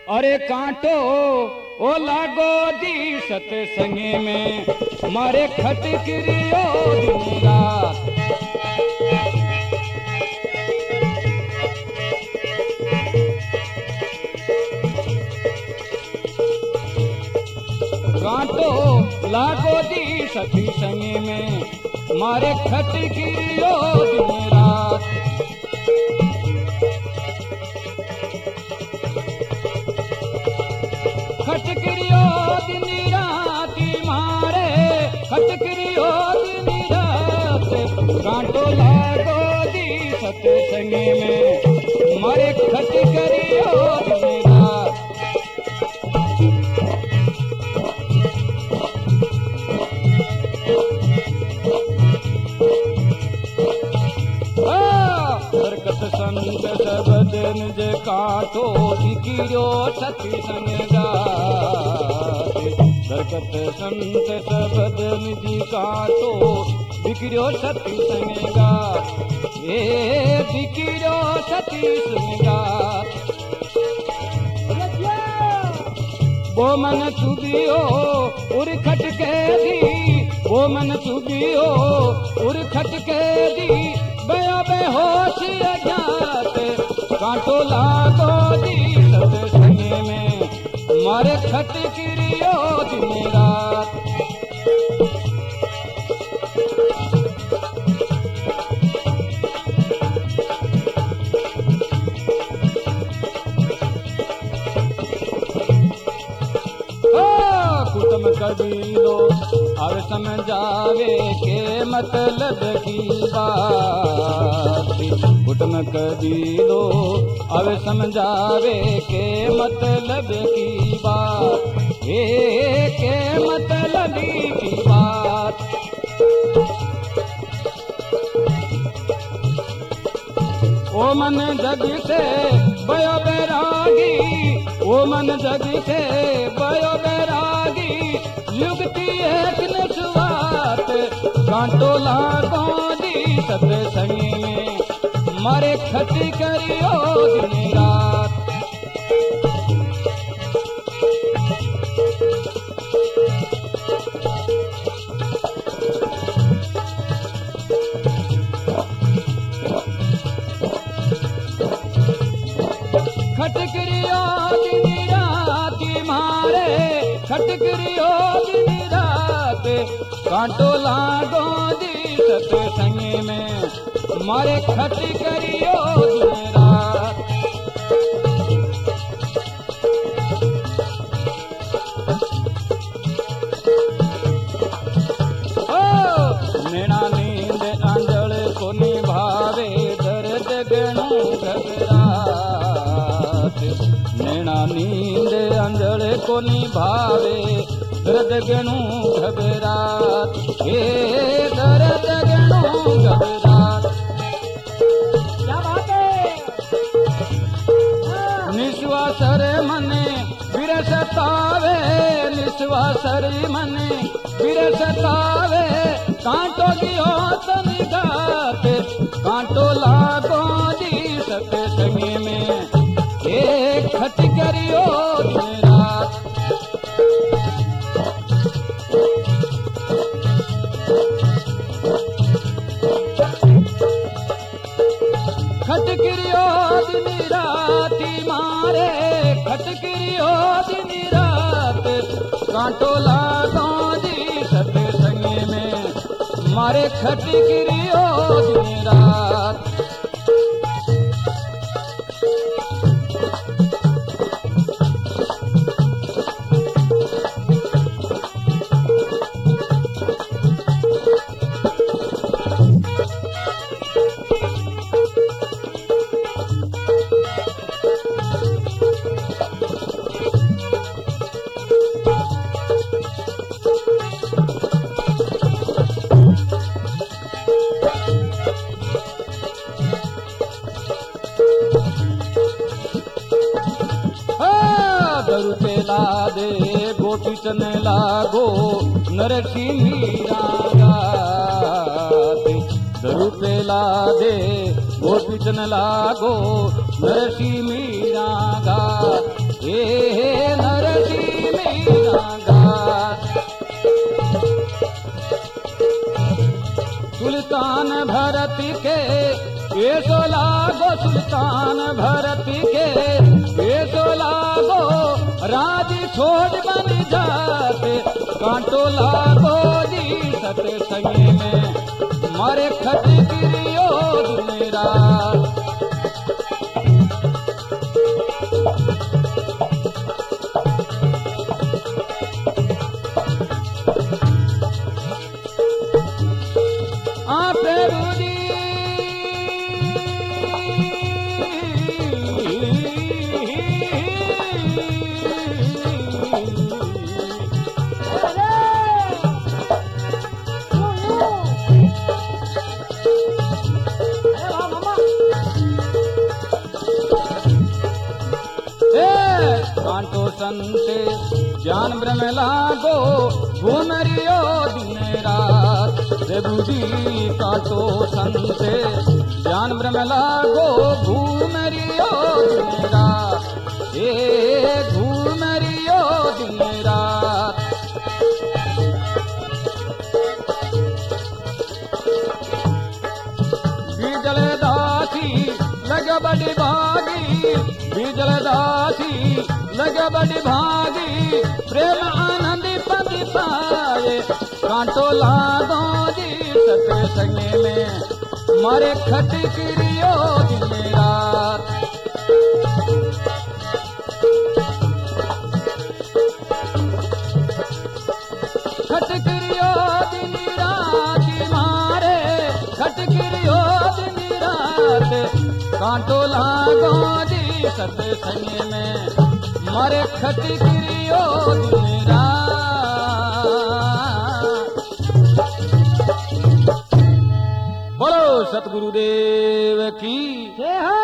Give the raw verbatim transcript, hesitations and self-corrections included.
अरे कांटो ओ लागो दी सतसंगे में मारे खटकिरियो दिन रात। कांटो लागो दी सतसंगे में मारे खटकिरियो दिन रात। खटकिरियो दिन रात मारे खटकिरियो दिन रात। कांटो लागो दी सतसंगे में मारे खटकिरियो दिन रात। बरकत संत सब दिन जे कांटो दिकिरो सतसंग गाते। बरकत संत सब दिन जी कांटो दिकिरो सतसंग गाते। ए दिकिरो सतसंग गाते। वो मन चुबियो उर खटके दी। वो मन चुबियो उर खटके दी। बया बेहोश अजात कांटो लागो दी सतसंगे में मारे खटकिरियो दिन रात। कुटुम कबीलो अब समझावे के मतलब की बात। कुटुम कबीलो अब समझावे के मतलब की बात। ए के मतलब की बात। ओ मन जग से भयो बैरागी। ओ मन जग से भयो बैरागी। युक्ति एक निस्वार्थ कांटो लागो दी सतसंगे में मारे खटकिरियो दिन रात। खटकिरियो दिन रात मारे खटकिरियो दिन रात। कांटो लागो दी सतसंगे में मारे खटकिरियो दिन रात। ओ नैना नींद आंधळ को निभावे दर्द गणो घबरात। नैना नींद आंधळ को निभावे दर्द गणो घबरात। हे दर्द गणो घबरात। क्या बात है। निश्वासर मने विरसतावे। निश्वासर मने विरसतावे। कांटो गियो तन गात कांटो लागो दी सतसंगे में एक खटकिरियो दिन रात। खटकिरियो दिन रात मारे खटकिरियो दिन रात। कांटो लागो दी सतसंगे में मारे खटकिरियो दिन रात। दरु पे लादे गोपी चने लागो नरसी मीरा गाते। दरु पे लादे गोपी चने लागो नरसी मीरा गाते। पेशो लागो सुल्तान भरत के, पेशो लागो राज छोड़ बन जाते, कांटो लागो जी सतसंग में, मारे खट गिरियो दिन रात। आ प्रभु जी कांटो संते ज्ञान ब्रह्म लागो घूमरियो दिन रात। प्रभु जी कांटो संते ज्ञान ब्रह्म लागो घूमरियो दिन रात, ए घूमरियो दिन रात। बीजल दासी लग बड़ी भागी, बीजल दासी लग बड़ी भागी, प्रेम आनंद पद पाए, कांटो लागो जी सतसंग में, मारे खट गिरियो दिन रात। खट गिरियो दिन रात मारे, खट गिरियो दिन रात, कांटो लागो जी सतसंग में, मारे खट गिरियो दिन रात। बोलो सतगुरुदेव की जय हो।